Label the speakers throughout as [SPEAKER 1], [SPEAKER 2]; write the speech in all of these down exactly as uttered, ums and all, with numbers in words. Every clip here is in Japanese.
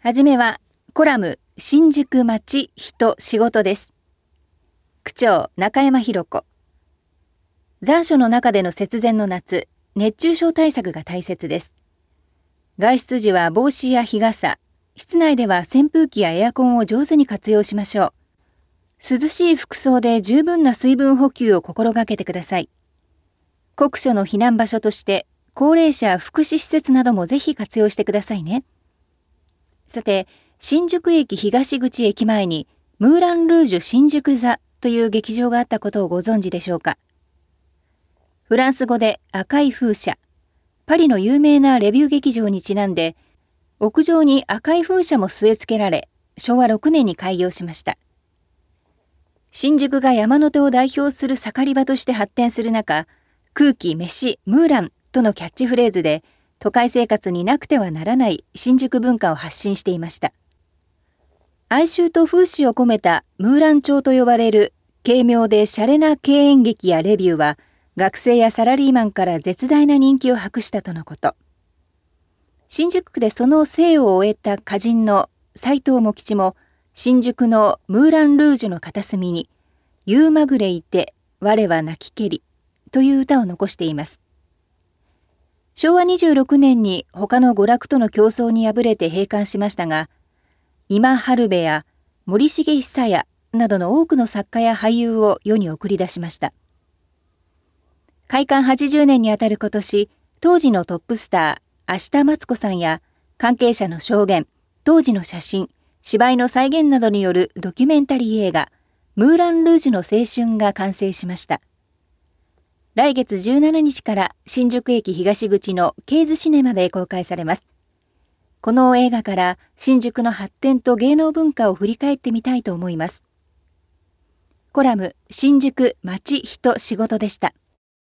[SPEAKER 1] はじめはコラム新宿街人仕事です。区長中山博子。残暑の中での節電の夏、熱中症対策が大切です。外出時は帽子や日傘、室内では扇風機やエアコンを上手に活用しましょう。涼しい服装で十分な水分補給を心がけてください。酷暑の避難場所として高齢者福祉施設などもぜひ活用してくださいね。さて、新宿駅東口駅前にムーランルージュ新宿座という劇場があったことをご存知でしょうか。フランス語で赤い風車、パリの有名なレビュー劇場にちなんで、屋上に赤い風車も据え付けられ、しょうわろくねんに開業しました。新宿が山手を代表する盛り場として発展する中、空気、飯、ムーランとのキャッチフレーズで、都会生活になくてはならない新宿文化を発信していました。哀愁と風刺を込めたムーラン調と呼ばれる軽妙で洒落な敬遠劇やレビューは、学生やサラリーマンから絶大な人気を博したとのこと。新宿区でその生を終えた歌人の斎藤茂吉も、新宿のムーランルージュの片隅に、夕まぐれいて我は泣きけりという歌を残しています。しょうわにじゅうろくねんに他の娯楽との競争に敗れて閉館しましたが、今春部や森重久彌などの多くの作家や俳優を世に送り出しました。開館はちじゅうねんにあたる今年、当時のトップスター、芦田マツコさんや関係者の証言、当時の写真、芝居の再現などによるドキュメンタリー映画、ムーラン・ルージュの青春が完成しました。来月じゅうしちにちから新宿駅東口のケイズシネマで公開されます。この映画から新宿の発展と芸能文化を振り返ってみたいと思います。コラム新宿街人仕事でした。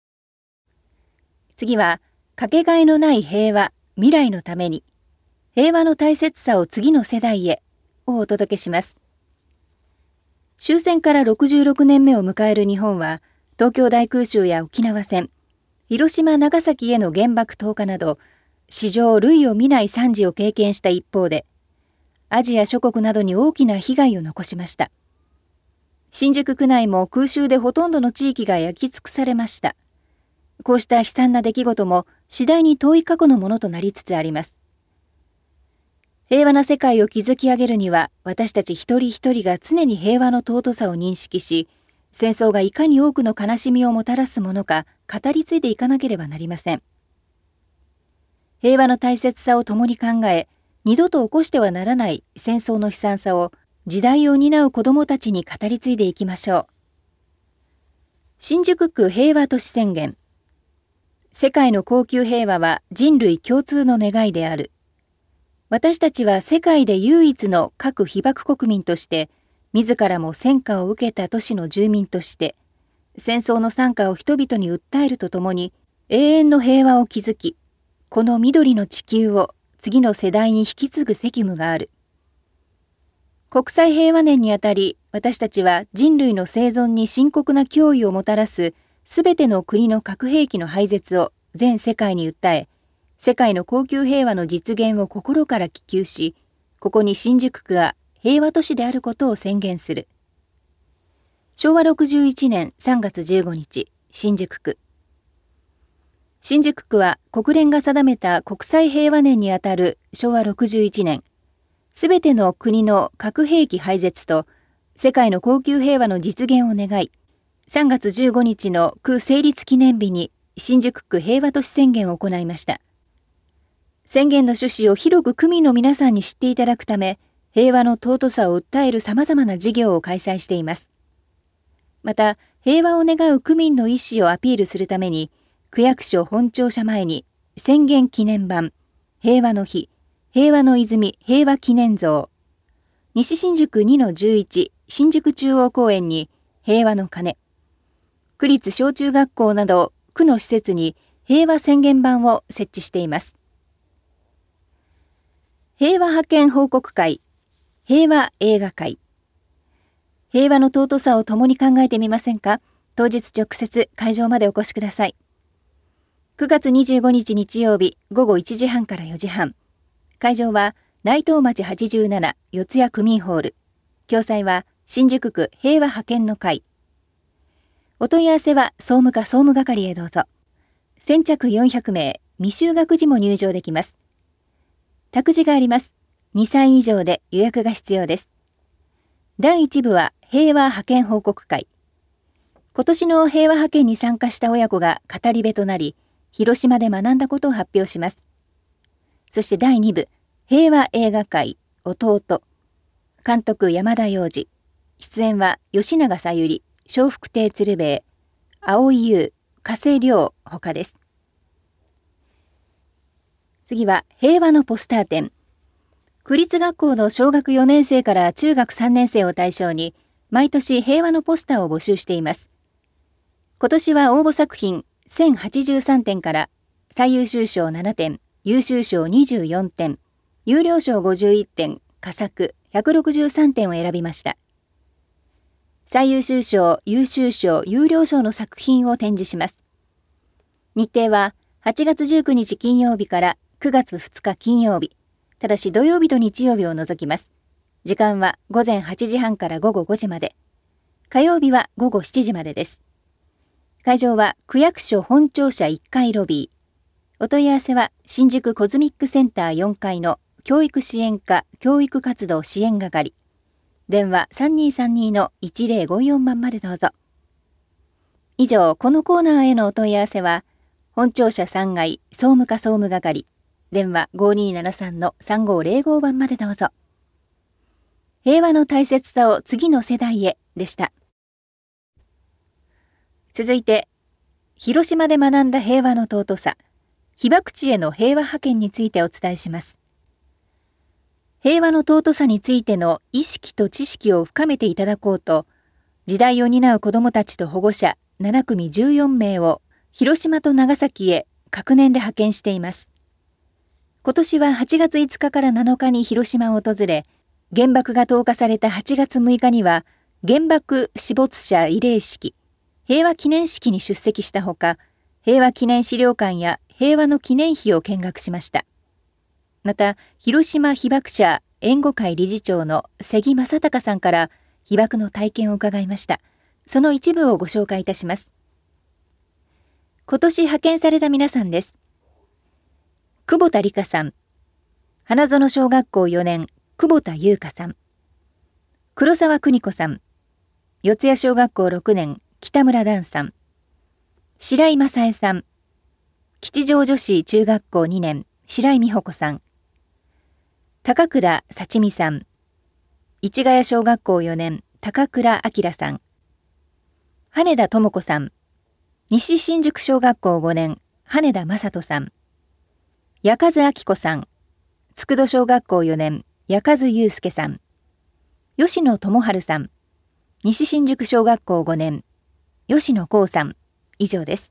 [SPEAKER 1] 次は、かけがえのない平和、未来のために、平和の大切さを次の世代へをお届けします。終戦からろくじゅうろくねんめを迎える日本は、東京大空襲や沖縄戦、広島・長崎への原爆投下など、史上類を見ない惨事を経験した一方で、アジア諸国などに大きな被害を残しました。新宿区内も空襲でほとんどの地域が焼き尽くされました。こうした悲惨な出来事も次第に遠い過去のものとなりつつあります。平和な世界を築き上げるには、私たち一人一人が常に平和の尊さを認識し、戦争がいかに多くの悲しみをもたらすものか語り継いでいかなければなりません。平和の大切さを共に考え、二度と起こしてはならない戦争の悲惨さを時代を担う子どもたちに語り継いでいきましょう。新宿区平和都市宣言。世界の恒久平和は人類共通の願いである。私たちは世界で唯一の核被爆国民として、自らも戦火を受けた都市の住民として、戦争の惨禍を人々に訴えるとともに、永遠の平和を築き、この緑の地球を次の世代に引き継ぐ責務がある。国際平和年にあたり、私たちは人類の生存に深刻な脅威をもたらすすべての国の核兵器の廃絶を全世界に訴え、世界の恒久平和の実現を心から希求し、ここに新宿区が平和都市であることを宣言する。しょうわろくじゅういちねんさんがつじゅうごにち、新宿区。新宿区は国連が定めた国際平和年にあたるしょうわろくじゅういちねん、すべての国の核兵器廃絶と世界の恒久平和の実現を願い、さんがつじゅうごにちの区成立記念日に新宿区平和都市宣言を行いました。宣言の趣旨を広く区民の皆さんに知っていただくため、平和の尊さを訴える様々な事業を開催しています。また、平和を願う区民の意思をアピールするために、区役所本庁舎前に宣言記念板、平和の日、平和の泉平和記念像、西新宿 にのじゅういち 新宿中央公園に平和の鐘、区立小中学校など区の施設に平和宣言板を設置しています。平和派遣報告会、平和映画会。平和の尊さを共に考えてみませんか？当日直接会場までお越しください。くがつにじゅうごにち日曜日午後いちじはんからよじはん。会場は大東町はちじゅうなな四谷区民ホール。共催は新宿区平和派遣の会。お問い合わせは総務課総務係へどうぞ。先着よんひゃくめい、未就学児も入場できます。託児があります。にさい以上で予約が必要です。だいいち部は平和派遣報告会。今年の平和派遣に参加した親子が語り部となり、広島で学んだことを発表します。そしてだいに部、平和映画会弟。監督山田洋次。出演は吉永小百合、笑福亭鶴瓶、蒼井優、加瀬亮ほかです。次は平和のポスター展。区立学校の小学よねん生から中学さんねん生を対象に、毎年平和のポスターを募集しています。今年は応募作品せんはちじゅうさんてんから最優秀賞ななてん、優秀賞にじゅうよんてん、優良賞ごじゅういってん、佳作ひゃくろくじゅうさんてんを選びました。最優秀賞、優秀賞、優良賞の作品を展示します。日程ははちがつじゅうくにち金曜日からくがつふつか金曜日。ただし土曜日と日曜日を除きます。時間はごぜんはちじはんからごごごじまで。火曜日はごごしちじまでです。会場は区役所本庁舎いっかいロビー。お問い合わせは新宿コズミックセンターよんかいの教育支援課教育活動支援係。電話 さんにーさんに のいちぜろごよん 番までどうぞ。以上、このコーナーへのお問い合わせは、本庁舎さんがい総務課総務係。電話 ごにーななさん のさんごーぜろご 番までどうぞ。平和の大切さを次の世代へでした。続いて、広島で学んだ平和の尊さ、被爆地への平和派遣についてお伝えします。平和の尊さについての意識と知識を深めていただこうと、時代を担う子どもたちと保護者ななくみじゅうよんめいを広島と長崎へ各年で派遣しています。今年ははちがついつかからなのかに広島を訪れ、原爆が投下されたはちがつむいかには、原爆死没者慰霊式、平和記念式に出席したほか、平和記念資料館や平和の記念碑を見学しました。また、広島被爆者援護会理事長の瀬木正隆さんから被爆の体験を伺いました。その一部をご紹介いたします。今年派遣された皆さんです。久保田理香さん、花園小学校よねん、久保田優香さん、黒沢邦子さん、四谷小学校ろくねん、北村段さん、白井正恵さん、吉祥女子中学校にねん、白井美穂子さん、高倉幸美さん、市ヶ谷小学校よねん、高倉明さん、羽田智子さん、西新宿小学校ごねん、羽田正人さん、矢数明子さん、佃戸小学校よねん、矢数祐介さん、吉野智春さん、西新宿小学校ごねん、吉野光さん、以上です。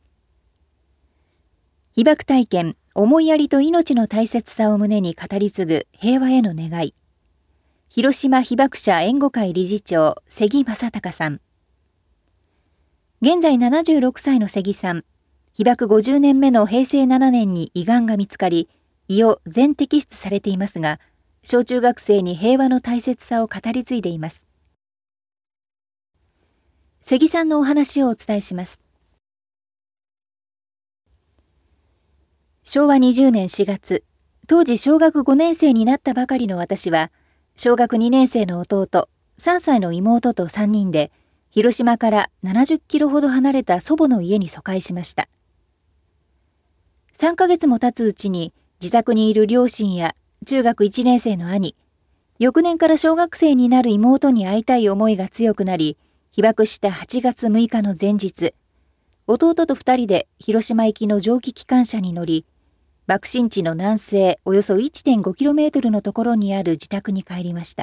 [SPEAKER 1] 被爆体験、思いやりと命の大切さを胸に語り継ぐ平和への願い。広島被爆者援護会理事長、瀬木正隆さん。現在ななじゅうろくさいの瀬木さん。被爆ごじゅうねんめのへいせいななねんに胃がんが見つかり、胃を全摘出されていますが、小中学生に平和の大切さを語り継いでいます。瀬木さんのお話をお伝えします。しょうわにじゅうねんしがつ、当時小学ごねん生になったばかりの私は、小学にねん生の弟、さんさいの妹とさんにんで、広島からななじゅっキロほど離れた祖母の家に疎開しました。さんかげつも経つうちに、自宅にいる両親や中学いちねん生の兄、翌年から小学生になる妹に会いたい思いが強くなり、被爆したはちがつむいかの前日、弟とふたりで広島行きの蒸気機関車に乗り、爆心地の南西およそ いってんごキロメートル のところにある自宅に帰りました。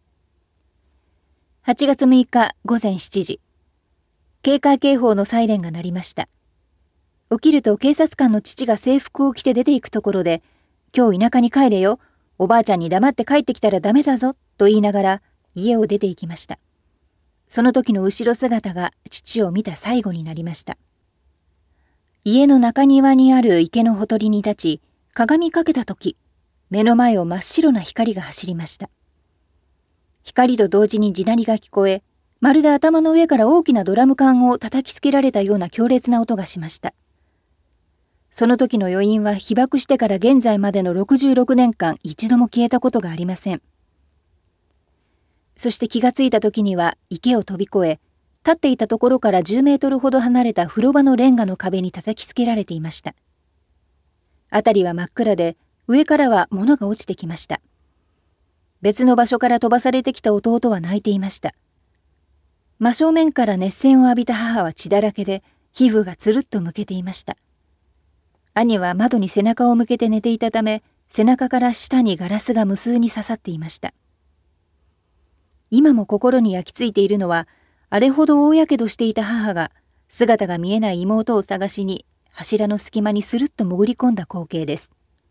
[SPEAKER 1] はちがつむいかごぜんしちじ、警戒警報のサイレンが鳴りました。起きると警察官の父が制服を着て出て行くところで、今日田舎に帰れよ、おばあちゃんに黙って帰ってきたらダメだぞ、と言いながら家を出て行きました。その時の後ろ姿が父を見た最後になりました。家の中庭にある池のほとりに立ち、鏡かけた時、 目の前を真っ白な光が走りました。光と同時に地鳴りが聞こえ、まるで頭の上から大きなドラム缶を叩きつけられたような強烈な音がしました。その時の余韻は被爆してから現在までのろくじゅうろくねんかん一度も消えたことがありません。そして気がついた時には池を飛び越え、立っていたところからじゅうメートルほど離れた風呂場のレンガの壁に叩きつけられていました。あたりは真っ暗で、上からは物が落ちてきました。別の場所から飛ばされてきた弟は泣いていました。真正面から熱線を浴びた母は血だらけで、皮膚がつるっとむけていました。兄は窓に背中を向けて寝ていたため、背中から下にガラスが無数に刺さっていました。今も心に焼き付いているのは、あれほど大やけどしていた母が、姿が見えない妹を探しに、柱の隙間にスルッと潜り込んだ光景です。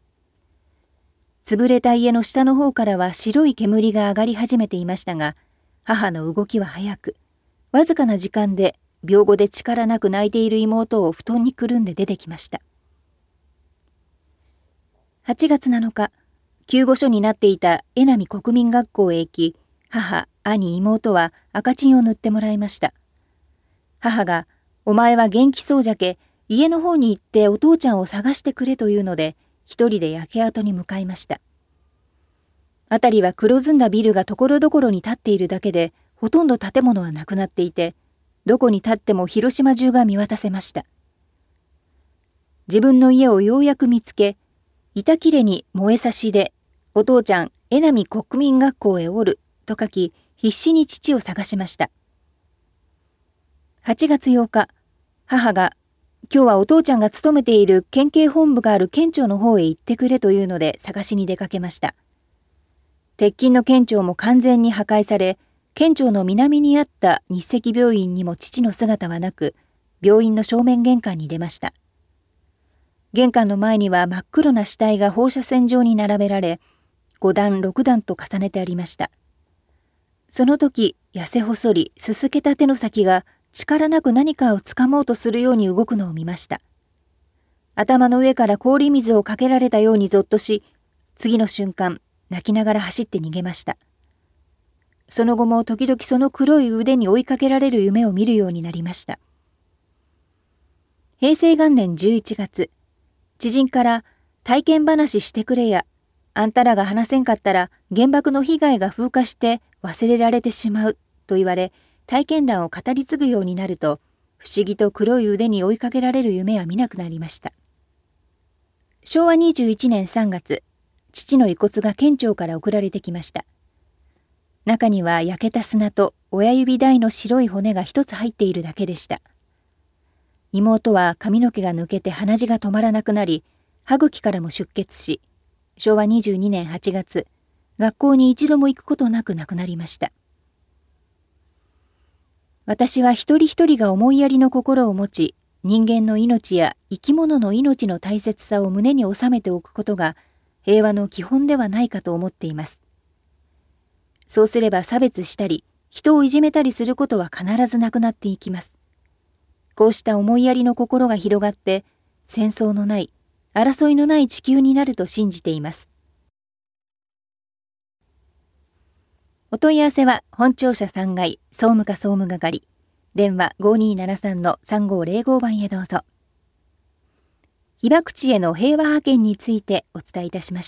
[SPEAKER 1] 潰れた家の下の方からは白い煙が上がり始めていましたが、母の動きは早く、わずかな時間で病後で力なく泣いている妹を布団にくるんで出てきました。はちがつなのか、救護所になっていた江波国民学校へ行き、母、兄、妹は赤チンを塗ってもらいました。母が、お前は元気そうじゃけ、家の方に行ってお父ちゃんを探してくれというので、一人で焼け跡に向かいました。あたりは黒ずんだビルがところどころに建っているだけで、ほとんど建物はなくなっていて、どこに立っても広島中が見渡せました。自分の家をようやく見つけ、板切れに燃えさしで、お父ちゃん、江波国民学校へおる、と書き、必死に父を探しました。はちがつようか、母が、今日はお父ちゃんが勤めている県警本部がある県庁の方へ行ってくれというので探しに出かけました。鉄筋の県庁も完全に破壊され、県庁の南にあった日赤病院にも父の姿はなく、病院の正面玄関に出ました。玄関の前には真っ黒な死体が放射線状に並べられ、ごだんろくだんと重ねてありました。その時、痩せ細り、すすけた手の先が力なく何かをつかもうとするように動くのを見ました。頭の上から氷水をかけられたようにぞっとし、次の瞬間、泣きながら走って逃げました。その後も時々その黒い腕に追いかけられる夢を見るようになりました。へいせいがんねんじゅういちがつ、知人から体験話してくれや、あんたらが話せんかったら原爆の被害が風化して忘れられてしまうと言われ、体験談を語り継ぐようになると、不思議と黒い腕に追いかけられる夢は見なくなりました。しょうわにじゅういちねんさんがつ、父の遺骨が県庁から送られてきました。中には焼けた砂と親指大の白い骨が一つ入っているだけでした。妹は髪の毛が抜けて鼻血が止まらなくなり、歯茎からも出血し、しょうわにじゅうにねんはちがつ、学校に一度も行くことなく亡くなりました。私は一人一人が思いやりの心を持ち、人間の命や生き物の命の大切さを胸に収めておくことが平和の基本ではないかと思っています。そうすれば差別したり、人をいじめたりすることは必ずなくなっていきます。こうした思いやりの心が広がって、戦争のない、争いのない地球になると信じています。お問い合わせは本庁舎さんがい総務課総務係、電話 ごにーななさんのさんごーぜろご 番へどうぞ。被爆地への平和派遣についてお伝えいたしました。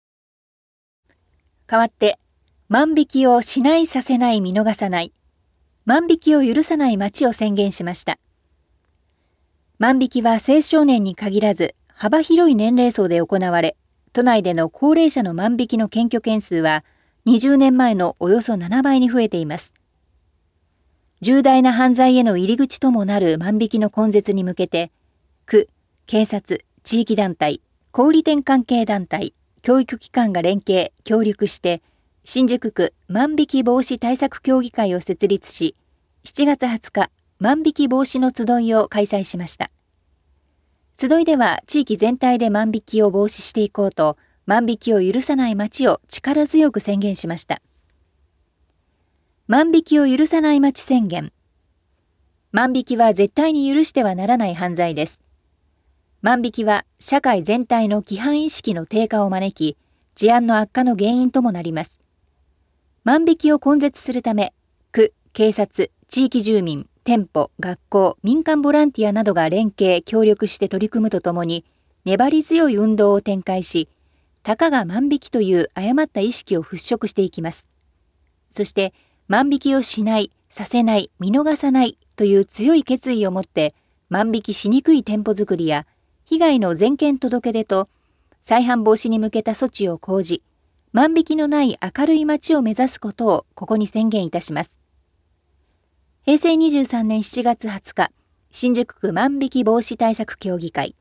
[SPEAKER 1] 代わって、万引きをしないさせない見逃さない、万引きを許さない街を宣言しました。万引きは青少年に限らず幅広い年齢層で行われ、都内での高齢者の万引きの検挙件数はにじゅうねんまえのおよそななばいに増えています。重大な犯罪への入り口ともなる万引きの根絶に向けて、区、警察、地域団体、小売店関係団体、教育機関が連携、協力して、新宿区万引き防止対策協議会を設立し、しちがつはつか、万引き防止の集いを開催しました。集いでは地域全体で万引きを防止していこうと、万引きを許さない街を力強く宣言しました。万引きを許さない街宣言。万引きは絶対に許してはならない犯罪です。万引きは社会全体の規範意識の低下を招き、 治安の悪化の原因ともなります。万引きを根絶するため、区、警察、地域住民、店舗、学校、民間ボランティアなどが連携、協力して取り組むとともに、粘り強い運動を展開し、たかが万引きという誤った意識を払拭していきます。そして、万引きをしない、させない、見逃さないという強い決意を持って、万引きしにくい店舗作りや、被害の全件届け出と、再犯防止に向けた措置を講じ、万引きのない明るい街を目指すことをここに宣言いたします。へいせいにじゅうさんねんしちがつはつか、新宿区万引き防止対策協議会。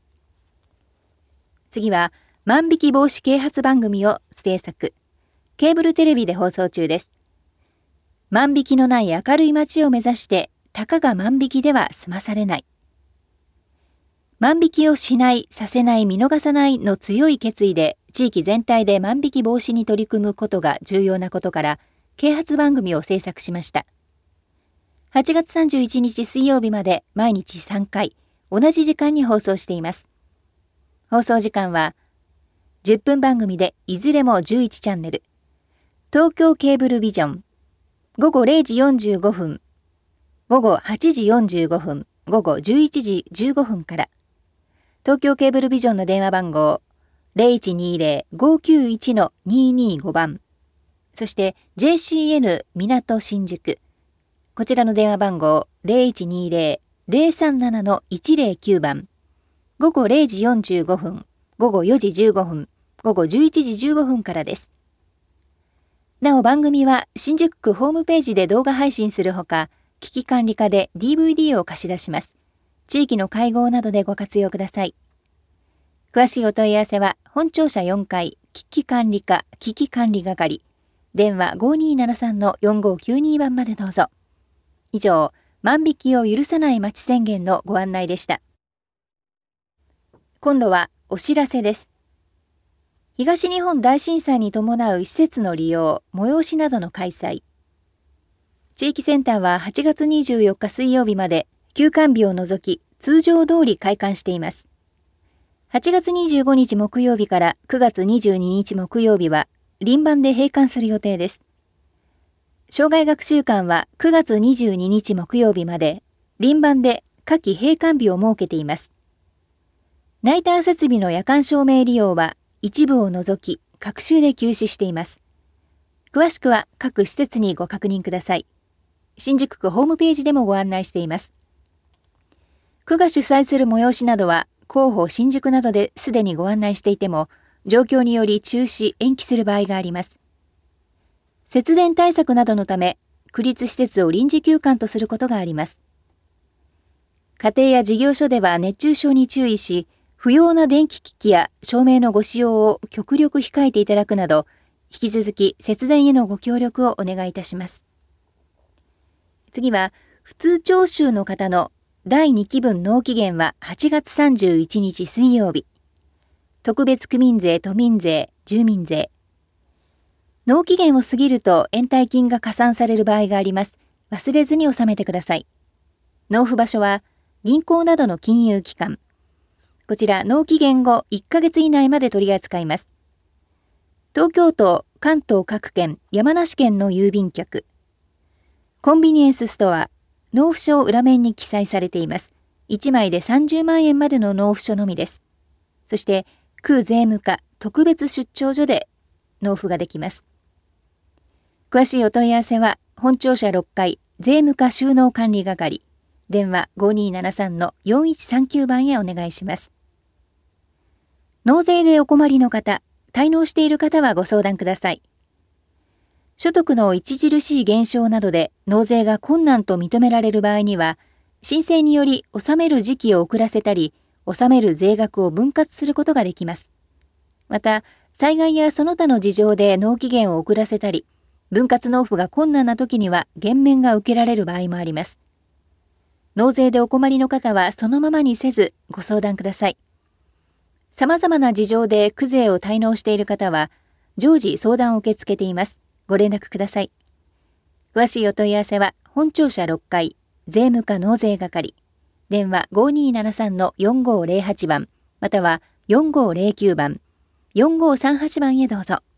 [SPEAKER 1] 次は、万引き防止啓発番組を制作。ケーブルテレビで放送中です。万引きのない明るい街を目指して、たかが万引きでは済まされない。万引きをしない、させない、見逃さないの強い決意で、地域全体で万引き防止に取り組むことが重要なことから、啓発番組を制作しました。はちがつさんじゅういちにち水曜日まで毎日さんかい、同じ時間に放送しています。放送時間は、じゅっぷん番組でいずれもじゅういちチャンネル。東京ケーブルビジョン。ごごれいじよんじゅうごふん。ごごはちじよんじゅうごふん。ごごじゅういちじじゅうごふんから。東京ケーブルビジョンの電話番号 ゼロいちにゼロ ごきゅういち にーにーご 番。そして ジェーシーエヌ 港新宿。こちらの電話番号 ゼロいちにゼロ ゼロさんなな いちゼロきゅう 番。ごごれいじよんじゅうごふん。ごごよじじゅうごふん。ごごじゅういちじじゅうごふんからです。なお番組は新宿区ホームページで動画配信するほか、危機管理課で ディーブイディー を貸し出します。地域の会合などでご活用ください。詳しいお問い合わせは本庁舎よんかい危機管理課危機管理係電話 ごにーななさん よんごきゅうに 番までどうぞ。以上、万引きを許さない街宣言のご案内でした。今度はお知らせです。東日本大震災に伴う施設の利用、催しなどの開催。地域センターははちがつにじゅうよっか水曜日まで休館日を除き通常通り開館しています。はちがつにじゅうごにち木曜日からくがつにじゅうににち木曜日は輪番で閉館する予定です。生涯学習館はくがつにじゅうににち木曜日まで輪番で夏季閉館日を設けています。ナイター設備の夜間照明利用は一部を除き隔週で休止しています。詳しくは各施設にご確認ください。新宿区ホームページでもご案内しています。区が主催する催しなどは広報新宿などですでにご案内していても、状況により中止・延期する場合があります。節電対策などのため、区立施設を臨時休館とすることがあります。家庭や事業所では熱中症に注意し、不要な電気機器や照明のご使用を極力控えていただくなど、引き続き節電へのご協力をお願いいたします。次は、普通徴収の方のだいにきぶん納期限ははちがつさんじゅういちにち水曜日。特別区民税、都民税、住民税。納期限を過ぎると延滞金が加算される場合があります。忘れずに納めてください。納付場所は銀行などの金融機関。こちら納期限後いっかげつ以内まで取り扱います。東京都、関東各県、山梨県の郵便局。コンビニエンスストア。納付書裏面に記載されています。いちまいでさんじゅうまんえんまでの納付書のみです。そして、区税務課特別出張所で納付ができます。詳しいお問い合わせは、本庁舎ろっかい税務課収納管理係、電話 ごにーななさん よんいちさんきゅう 番へお願いします。納税でお困りの方、滞納している方はご相談ください。所得の著しい減少などで納税が困難と認められる場合には、申請により納める時期を遅らせたり、納める税額を分割することができます。また、災害やその他の事情で納期限を遅らせたり、分割納付が困難な時には減免が受けられる場合もあります。納税でお困りの方はそのままにせずご相談ください。様々な事情で区税を滞納している方は、常時相談を受け付けています。ご連絡ください。詳しいお問い合わせは、本庁舎ろっかい税務課納税係、電話 ごにーななさん よんごーぜろはち 番、またはよんごーぜろきゅう 番、 よんごさんはちばんへどうぞ。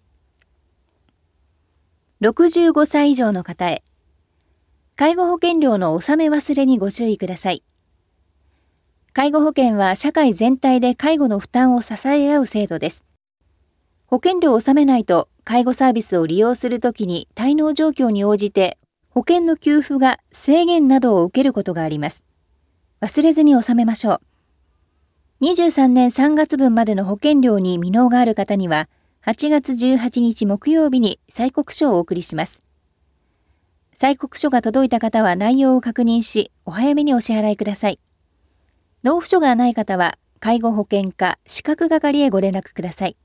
[SPEAKER 1] ろくじゅうごさい以上の方へ。介護保険料の納め忘れにご注意ください。介護保険は社会全体で介護の負担を支え合う制度です。保険料を納めないと介護サービスを利用するときに滞納状況に応じて保険の給付が制限などを受けることがあります。忘れずに納めましょう。にじゅうさんねんさんがつぶんまでの保険料に未納がある方には、はちがつじゅうはちにち木曜日に催告書をお送りします。催告書が届いた方は内容を確認し、お早めにお支払いください。納付書がない方は、介護保険課資格係へご連絡ください。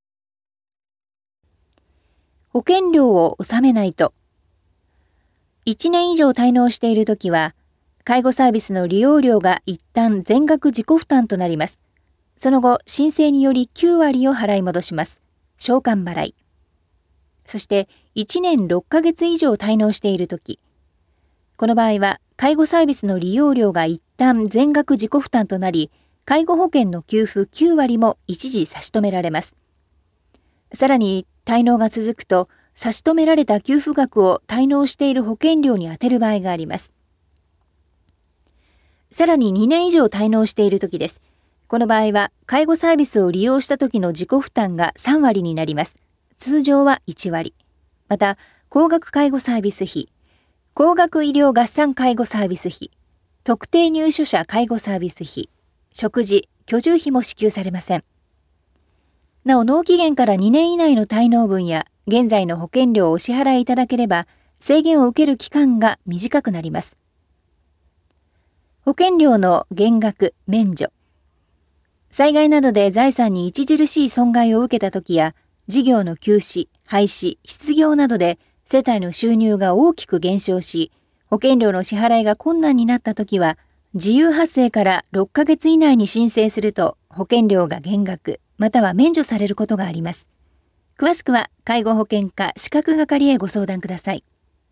[SPEAKER 1] 保険料を納めないと。いちねん以上滞納しているときは、介護サービスの利用料が一旦全額自己負担となります。その後、申請によりきゅうわりを払い戻します。償還払い。そして、いちねんろっかげつ以上滞納しているとき。この場合は、介護サービスの利用料が一旦全額自己負担となり、介護保険の給付きゅうわりも一時差し止められます。さらに、滞納が続くと、差し止められた給付額を滞納している保険料に充てる場合があります。さらににねん以上滞納しているときです。この場合は、介護サービスを利用したときの自己負担がさんわりになります。通常はいちわり。また、高額介護サービス費、高額医療合算介護サービス費、特定入所者介護サービス費、食事、居住費も支給されません。なお、納期限からにねん以内の滞納分や、現在の保険料をお支払いいただければ、制限を受ける期間が短くなります。保険料の減額・免除。災害などで財産に著しい損害を受けたときや、事業の休止、廃止、失業などで世帯の収入が大きく減少し、保険料の支払いが困難になったときは、自由発生からろっかげつ以内に申請すると保険料が減額、または免除されることがあります。詳しくは、介護保険課資格係へご相談ください。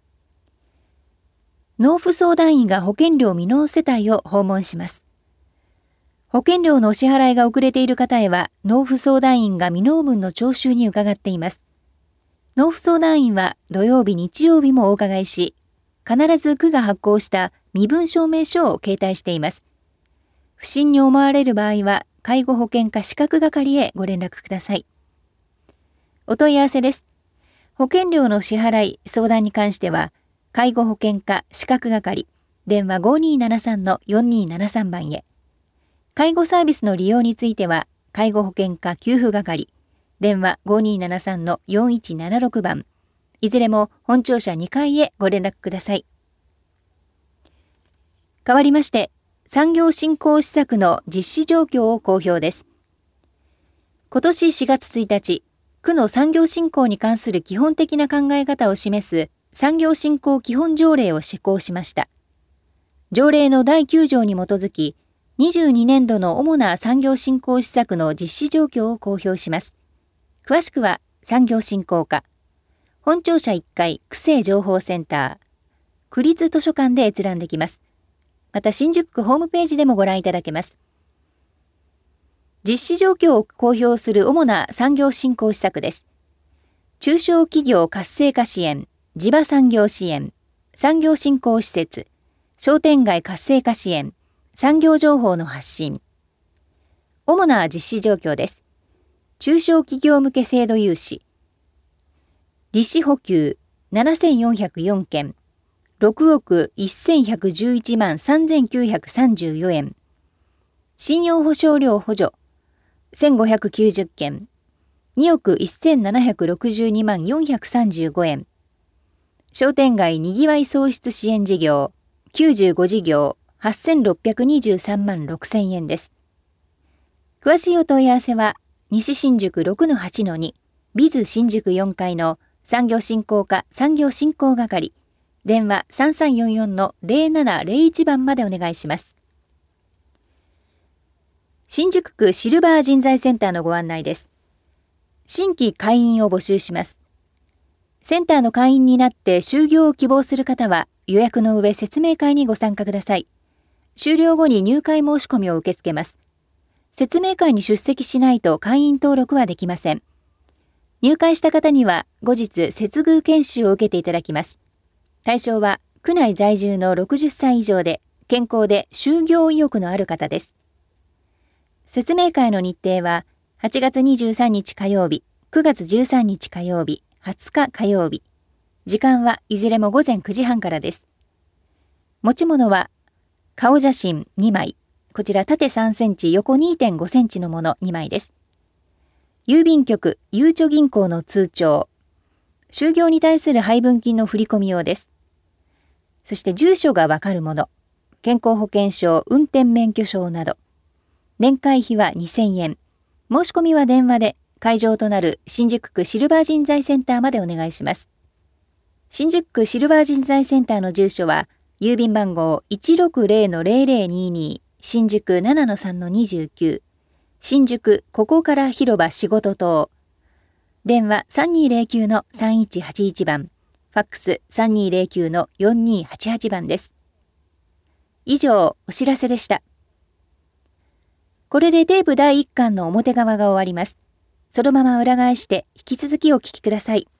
[SPEAKER 1] 納付相談員が保険料未納世帯を訪問します。保険料のお支払いが遅れている方へは、納付相談員が未納分の徴収に伺っています。納付相談員は土曜日、日曜日もお伺いし、必ず区が発行した身分証明書を携帯しています。不審に思われる場合は、介護保険課資格係へご連絡ください。お問い合わせです。保険料の支払い、相談に関しては、介護保険課資格係、電話 ごにーななさんのよんにーななさん 番へ。介護サービスの利用については、介護保険課給付係、電話 ごにーななさんのよんいちななろく 番、いずれも本庁舎にかいへご連絡ください。代わりまして、産業振興施策の実施状況を公表です。今年しがつついたち、区の産業振興に関する基本的な考え方を示す産業振興基本条例を施行しました。条例のだいきゅうじょうに基づき、にじゅうにねんどの主な産業振興施策の実施状況を公表します。詳しくは産業振興課、本庁舎いっかい区政情報センター、区立図書館で閲覧できます。また新宿区ホームページでもご覧いただけます。実施状況を公表する主な産業振興施策です。中小企業活性化支援、地場産業支援、産業振興施設、商店街活性化支援、産業情報の発信。主な実施状況です。中小企業向け制度融資。利子補給ななせんよんひゃくよんけん、ろくおくせんひゃくじゅういちまんさんぜんきゅうひゃくさんじゅうよえん。信用保証料補助せんごひゃくきゅうじゅっけん、におくせんななひゃくろくじゅうにまんよんひゃくさんじゅうごえん。商店街にぎわい創出支援事業きゅうじゅうごじぎょうはっせんろっぴゃくにじゅうさんまんろくせんえんです。詳しいお問い合わせは西新宿 ろくのはちのに ビズ 新宿よんかいの産業振興課産業振興係、電話 さんさんよんよんのぜろななぜろいち 番までお願いします。新宿区シルバー人材センターのご案内です。新規会員を募集します。センターの会員になって就業を希望する方は予約の上説明会にご参加ください。終了後に入会申し込みを受け付けます。 説明会に出席しないと会員登録はできません。入会した方には後日接遇研修を受けていただきます。対象は区内在住のろくじゅっさい以上で健康で就業意欲のある方です。説明会の日程ははちがつにじゅうさんにち火曜日、くがつじゅうさんにち火曜日、はつか火曜日。時間はいずれもごぜんくじはんからです。持ち物は顔写真にまい、こちら縦さんセンチ、横 にてんごセンチのものにまいです。郵便局、ゆうちょ銀行の通帳、就業に対する配分金の振込用です。そして住所がわかるもの、健康保険証、運転免許証など。年会費はにせんえん。申し込みは電話で、会場となる新宿区シルバー人材センターまでお願いします。新宿区シルバー人材センターの住所は、郵便番号 いちろくぜろのぜろぜろにに、新宿 ななのさんのにじゅうきゅう、新宿ここから広場仕事棟。電話 さんにーぜろきゅうのさんいちはちいち 番、ファックス さんにーぜろきゅうのよんにーはちはち 番です。以上、お知らせでした。これでテープだいいっかんの表側が終わります。そのまま裏返して引き続きお聞きください。